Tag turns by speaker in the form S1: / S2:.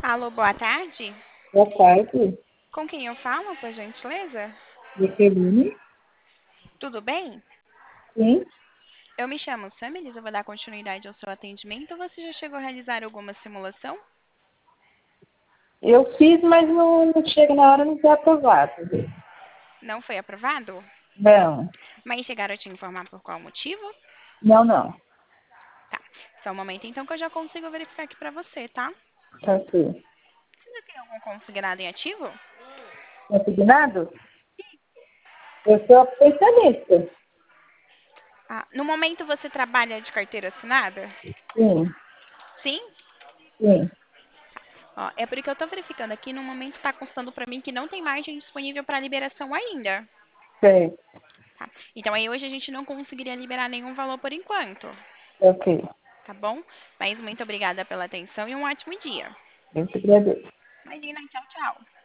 S1: Alô, boa tarde.
S2: Boa tarde,
S1: Com quem eu falo, por gentileza?
S2: Jaqueline.
S1: Tudo bem?
S2: Sim,
S1: Eu me chamo Samilis, eu vou dar continuidade ao seu atendimento. Você já chegou a realizar alguma simulação?
S2: eu fiz, mas não chega na hora de ser aprovado.
S1: Não foi aprovado?
S2: Não,
S1: Mas chegaram a te informar por qual motivo?
S2: não.
S1: Tá. Só um momento então que eu já consigo verificar aqui pra você, tá?
S2: Tá ok.
S1: Você tem algum consignado em ativo?
S2: Consignado? Eu sou pensionista.
S1: Ah, no momento você trabalha de carteira assinada?
S2: Sim,
S1: Sim?
S2: sim,
S1: Ó, é porque eu tô verificando aqui, no momento tá constando pra mim que não tem margem disponível para liberação ainda.
S2: sei.
S1: Tá? Então aí hoje a gente não conseguiria liberar nenhum valor por enquanto,
S2: Ok.
S1: tá bom? Mas muito obrigada pela atenção e um ótimo dia.
S2: Eu te agradeço.
S1: Imagina, tchau, tchau.